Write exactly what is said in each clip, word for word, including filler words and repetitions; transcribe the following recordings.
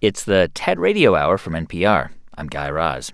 It's the TED Radio Hour from N P R. I'm Guy Raz.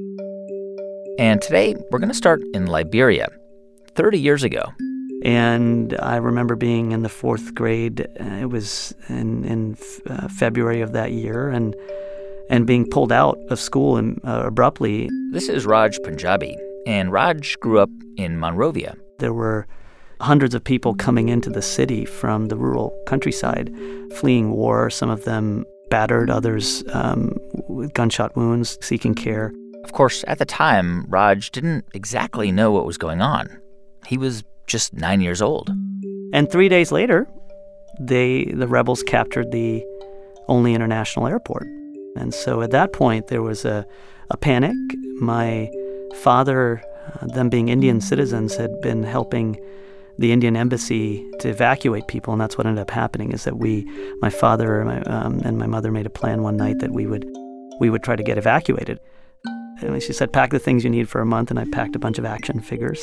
And today, we're going to start in Liberia, thirty years ago. And I remember being in the fourth grade. Uh, it was in, in uh, February of that year, and and being pulled out of school and, uh, abruptly. This is Raj Punjabi, and Raj grew up in Monrovia. There were hundreds of people coming into the city from the rural countryside, fleeing war, some of them battered, others um, with gunshot wounds, seeking care. Of course, at the time, Raj didn't exactly know what was going on. He was just nine years old. And three days later, they the rebels captured the only international airport. And so at that point, there was a, a panic. My father, uh, them being Indian citizens, had been helping the Indian embassy to evacuate people, and that's what ended up happening, is that we, my father and my, um, and my mother made a plan one night that we would we would try to get evacuated. And she said, pack the things you need for a month, and I packed a bunch of action figures.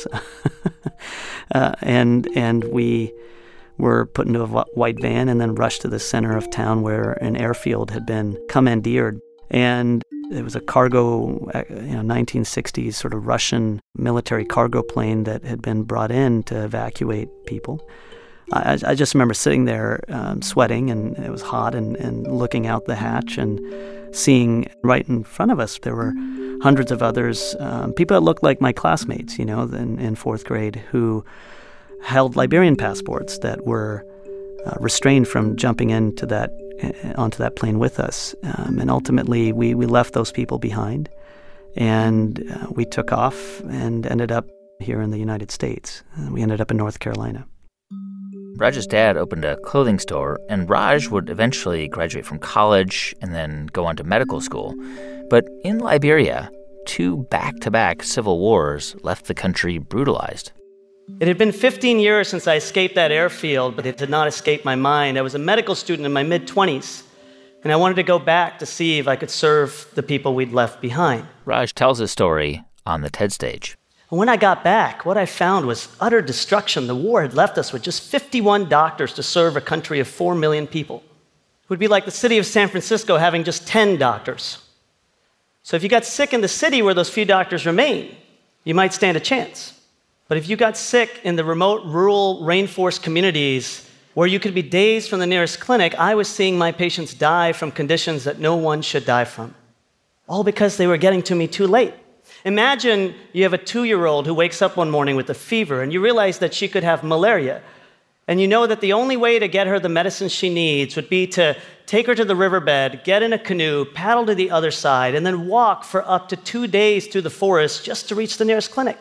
uh, and and we were put into a white van and then rushed to the center of town where an airfield had been commandeered. And it was a cargo, you know, nineteen sixties sort of Russian military cargo plane that had been brought in to evacuate people. I, I just remember sitting there um, sweating, and it was hot, and, and looking out the hatch and seeing right in front of us there were hundreds of others, um, people that looked like my classmates, you know, in, in fourth grade, who held Liberian passports that were uh, restrained from jumping into that onto that plane with us. Um, and ultimately, we, we left those people behind, and uh, we took off and ended up here in the United States. Uh, we ended up in North Carolina. Raj's dad opened a clothing store, and Raj would eventually graduate from college and then go on to medical school. But in Liberia, two back-to-back civil wars left the country brutalized. It had been fifteen years since I escaped that airfield, but it did not escape my mind. I was a medical student in my mid-twenties, and I wanted to go back to see if I could serve the people we'd left behind. Raj tells his story on the TED stage. And when I got back, what I found was utter destruction. The war had left us with just fifty-one doctors to serve a country of four million people. It would be like the city of San Francisco having just ten doctors. So if you got sick in the city where those few doctors remain, you might stand a chance. But if you got sick in the remote, rural, rainforest communities where you could be days from the nearest clinic, I was seeing my patients die from conditions that no one should die from, all because they were getting to me too late. Imagine you have a two-year-old who wakes up one morning with a fever, and you realize that she could have malaria. And you know that the only way to get her the medicine she needs would be to take her to the riverbed, get in a canoe, paddle to the other side, and then walk for up to two days through the forest just to reach the nearest clinic.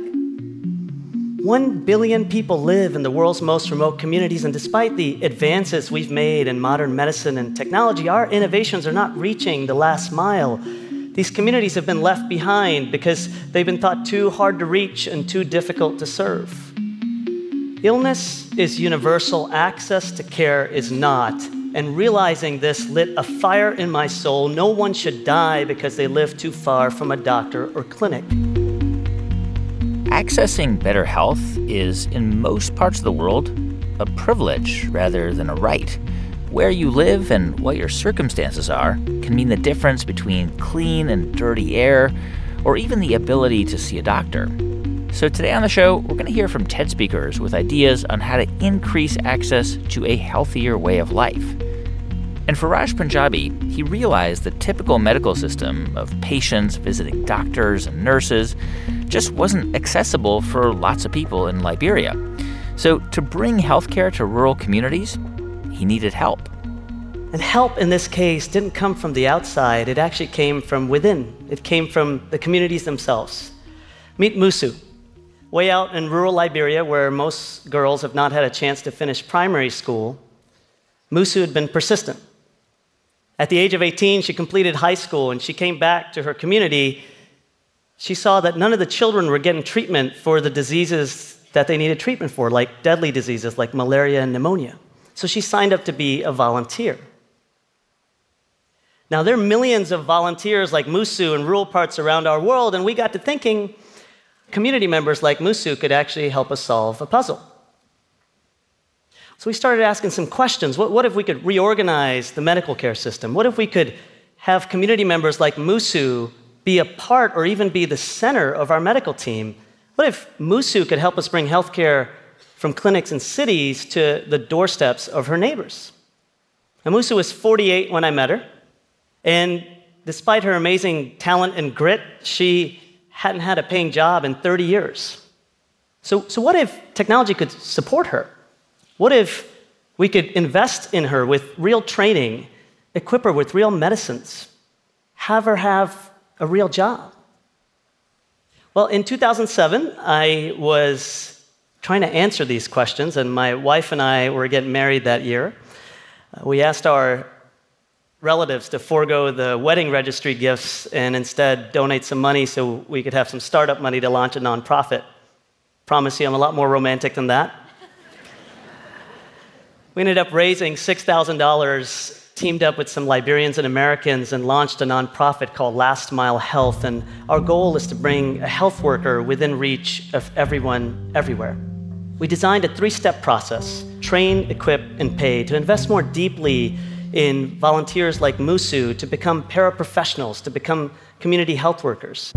One billion people live in the world's most remote communities, and despite the advances we've made in modern medicine and technology, our innovations are not reaching the last mile. These communities have been left behind because they've been thought too hard to reach and too difficult to serve. Illness is universal, access to care is not. And realizing this lit a fire in my soul. No one should die because they live too far from a doctor or clinic. Accessing better health is, in most parts of the world, a privilege rather than a right. Where you live and what your circumstances are can mean the difference between clean and dirty air, or even the ability to see a doctor. So today on the show, we're going to hear from TED speakers with ideas on how to increase access to a healthier way of life. And for Raj Punjabi, he realized the typical medical system of patients visiting doctors and nurses just wasn't accessible for lots of people in Liberia. So to bring healthcare to rural communities, he needed help. And help in this case didn't come from the outside. It actually came from within. It came from the communities themselves. Meet Musu. Way out in rural Liberia, where most girls have not had a chance to finish primary school, Musu had been persistent. At the age of eighteen, she completed high school, and she came back to her community. She saw that none of the children were getting treatment for the diseases that they needed treatment for, like deadly diseases like malaria and pneumonia. So she signed up to be a volunteer. Now, there are millions of volunteers like Musu in rural parts around our world, and we got to thinking community members like Musu could actually help us solve a puzzle. So we started asking some questions. What, what if we could reorganize the medical care system? What if we could have community members like Musu be a part or even be the center of our medical team? What if Musu could help us bring healthcare from clinics and cities to the doorsteps of her neighbors? Now, Musu was forty-eight when I met her, and despite her amazing talent and grit, she hadn't had a paying job in thirty years. So, so what if technology could support her? What if we could invest in her with real training, equip her with real medicines, have her have a real job? Well, in two thousand seven, I was trying to answer these questions, and my wife and I were getting married that year. Uh, we asked our relatives to forego the wedding registry gifts and instead donate some money so we could have some startup money to launch a nonprofit. Promise you I'm a lot more romantic than that. We ended up raising six thousand dollars, teamed up with some Liberians and Americans, and launched a nonprofit called Last Mile Health. And our goal is to bring a health worker within reach of everyone, everywhere. We designed a three-step process: train, equip, and pay, to invest more deeply in volunteers like Musu to become paraprofessionals, to become community health workers.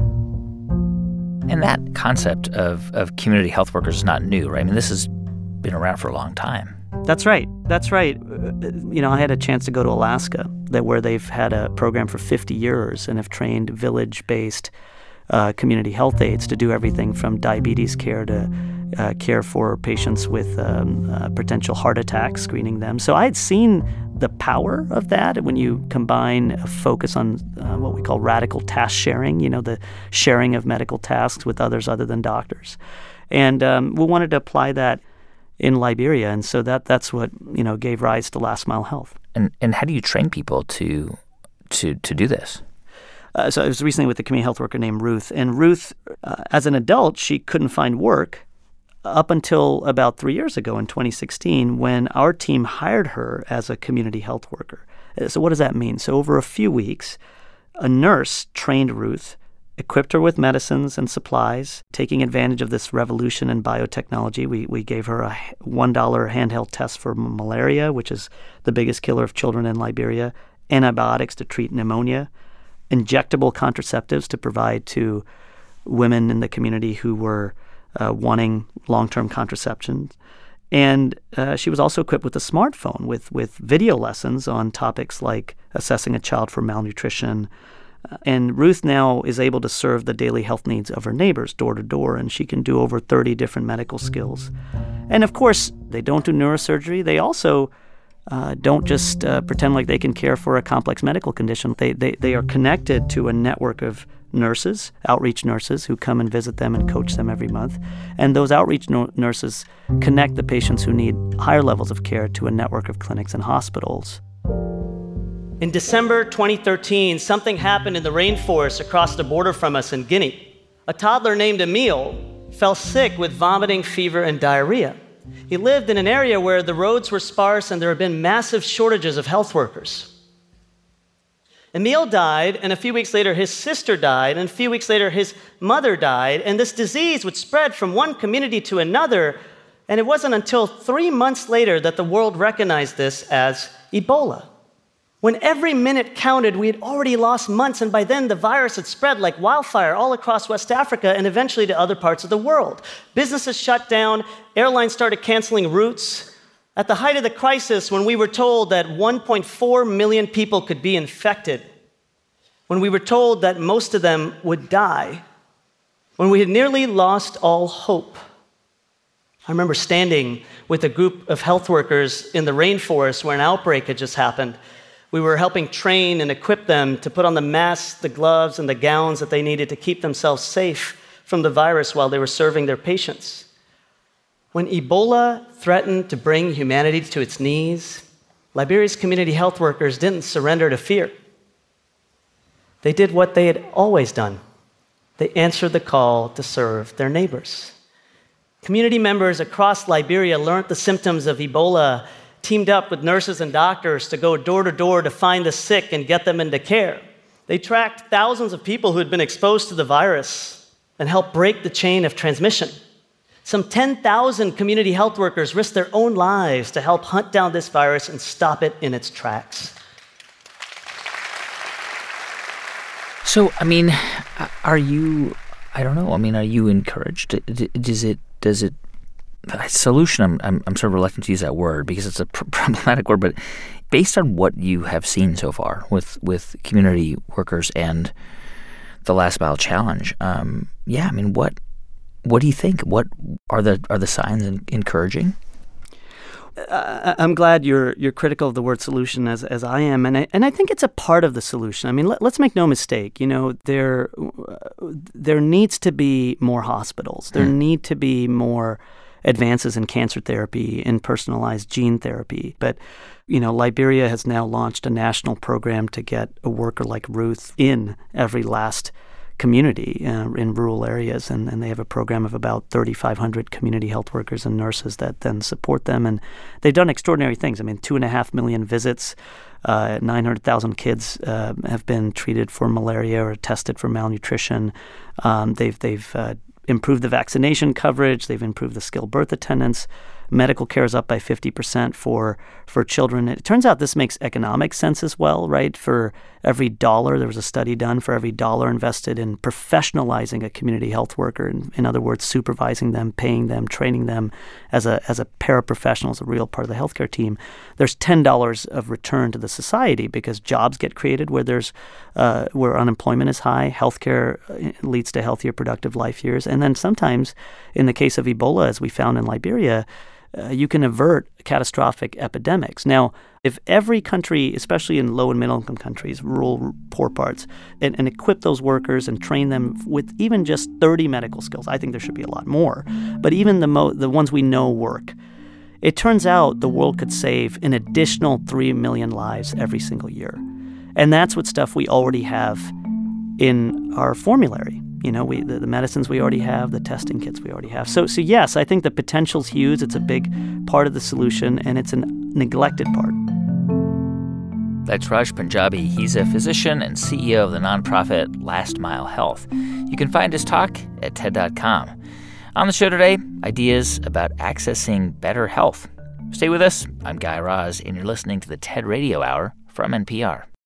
And that concept of, of community health workers is not new, right? I mean, this has been around for a long time. That's right. That's right. You know, I had a chance to go to Alaska, that where they've had a program for fifty years and have trained village-based uh, community health aides to do everything from diabetes care to uh, care for patients with um, uh, potential heart attacks, screening them. So I had seen the power of that when you combine a focus on uh, what we call radical task sharing, you know, the sharing of medical tasks with others other than doctors. And um, we wanted to apply that in Liberia, and so that that's what, you know, gave rise to Last Mile Health. And and how do you train people to to to do this? Uh, so I was recently with a community health worker named Ruth, and Ruth, uh, as an adult, she couldn't find work up until about three years ago in twenty sixteen, when our team hired her as a community health worker. So what does that mean? So over a few weeks, a nurse trained Ruth, equipped her with medicines and supplies, taking advantage of this revolution in biotechnology. We we gave her a one dollar handheld test for malaria, which is the biggest killer of children in Liberia, antibiotics to treat pneumonia, injectable contraceptives to provide to women in the community who were uh, wanting long-term contraception. And uh, she was also equipped with a smartphone with, with video lessons on topics like assessing a child for malnutrition. Uh, and Ruth now is able to serve the daily health needs of her neighbors door to door, and she can do over thirty different medical skills. And of course, they don't do neurosurgery. They also uh, don't just uh, pretend like they can care for a complex medical condition. They, they, they are connected to a network of nurses, outreach nurses, who come and visit them and coach them every month. And those outreach no- nurses connect the patients who need higher levels of care to a network of clinics and hospitals. In December twenty thirteen, something happened in the rainforest across the border from us in Guinea. A toddler named Emil fell sick with vomiting, fever, and diarrhea. He lived in an area where the roads were sparse and there had been massive shortages of health workers. Emil died, and a few weeks later his sister died, and a few weeks later his mother died, and this disease would spread from one community to another, and it wasn't until three months later that the world recognized this as Ebola. When every minute counted, we had already lost months, and by then the virus had spread like wildfire all across West Africa and eventually to other parts of the world. Businesses shut down, airlines started canceling routes. At the height of the crisis, when we were told that one point four million people could be infected, when we were told that most of them would die, when we had nearly lost all hope, I remember standing with a group of health workers in the rainforest where an outbreak had just happened. We were helping train and equip them to put on the masks, the gloves, and the gowns that they needed to keep themselves safe from the virus while they were serving their patients. When Ebola threatened to bring humanity to its knees, Liberia's community health workers didn't surrender to fear. They did what they had always done. They answered the call to serve their neighbors. Community members across Liberia learned the symptoms of Ebola, teamed up with nurses and doctors to go door to door to find the sick and get them into care. They tracked thousands of people who had been exposed to the virus and helped break the chain of transmission. Some ten thousand community health workers risked their own lives to help hunt down this virus and stop it in its tracks. So, I mean, are you, I don't know, I mean, are you encouraged? Does it, does it, solution, I'm, I'm, I'm sort of reluctant to use that word because it's a pr- problematic word, but based on what you have seen so far with, with community workers and the last mile challenge, um, yeah, I mean, what, what do you think? What are the, are the signs encouraging? Uh, I'm glad you're you're critical of the word solution as as I am, and I, and I think it's a part of the solution. I mean, let, let's make no mistake. You know, there there needs to be more hospitals. There mm. need to be more advances in cancer therapy, in personalized gene therapy. But you know, Liberia has now launched a national program to get a worker like Ruth in every last community uh, in rural areas, and, and they have a program of about thirty-five hundred community health workers and nurses that then support them, and they've done extraordinary things. I mean, two and a half million visits, uh, nine hundred thousand kids uh, have been treated for malaria or tested for malnutrition. Um, they've they've uh, improved the vaccination coverage. They've improved the skilled birth attendance. Medical care is up by fifty percent for for children. It turns out this makes economic sense as well, right? For every dollar, there was a study done, for every dollar invested in professionalizing a community health worker, in, in other words, supervising them, paying them, training them as a as a paraprofessional, as a real part of the healthcare team, there's ten dollars of return to the society because jobs get created where there's uh, where unemployment is high. Healthcare leads to healthier, productive life years. And then sometimes, in the case of Ebola, as we found in Liberia, Uh, you can avert catastrophic epidemics. Now, if every country, especially in low and middle income countries, rural, poor parts, and, and equip those workers and train them with even just thirty medical skills, I think there should be a lot more. But even the mo- the ones we know work, it turns out the world could save an additional three million lives every single year. And that's what stuff we already have in our formulary. You know, we the, the medicines we already have, the testing kits we already have. So, so yes, I think the potential's huge. It's a big part of the solution, and it's a neglected part. That's Raj Panjabi. He's a physician and C E O of the nonprofit Last Mile Health. You can find his talk at T E D dot com. On the show today, ideas about accessing better health. Stay with us. I'm Guy Raz, and you're listening to the TED Radio Hour from N P R.